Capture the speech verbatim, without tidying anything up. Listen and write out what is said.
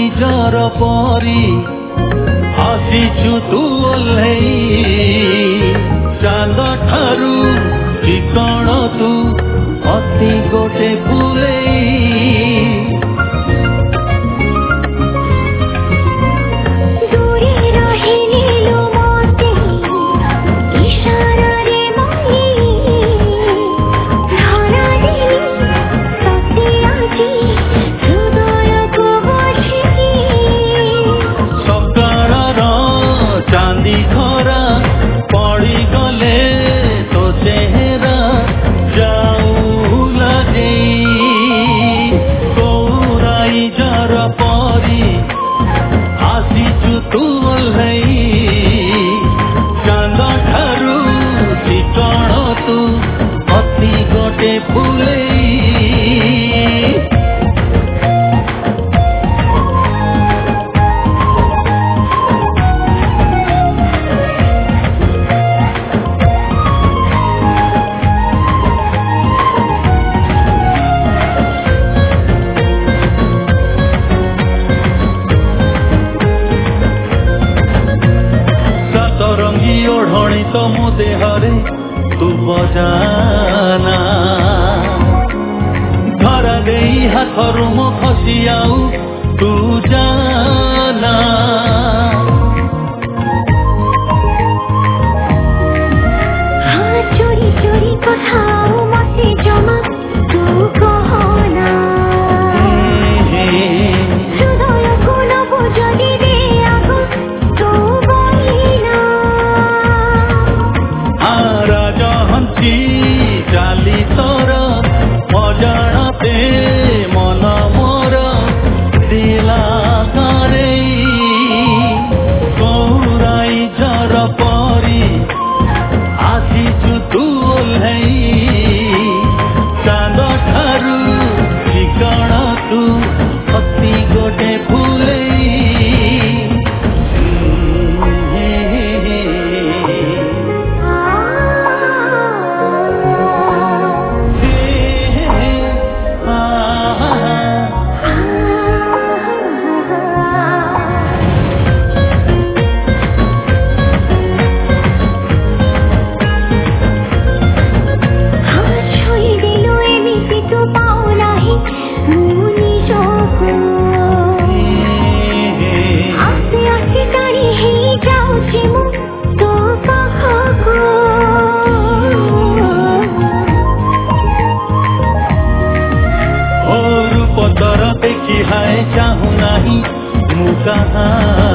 जर परी आसीचु तू ओल्हेई चांद ठारू चिकण तू अति गोटे फुलेई ओढ़णी तो मो देहरे तू बजाना धरा दे हाथरू मो खसी आऊ तू जाना हाँ चोरी चोरी कथाओ मते जमा तू कहना हृदय को न बुझली रे आगो तू बहिना चाली तोर अजाणते मन मोर दिला करे गौराई जर परी आसीचु तू ओल्हेई चांद ठारू चिकण तू अति गोटे फुलेई देखी हाय चाहू नहीं मुँह कहाँ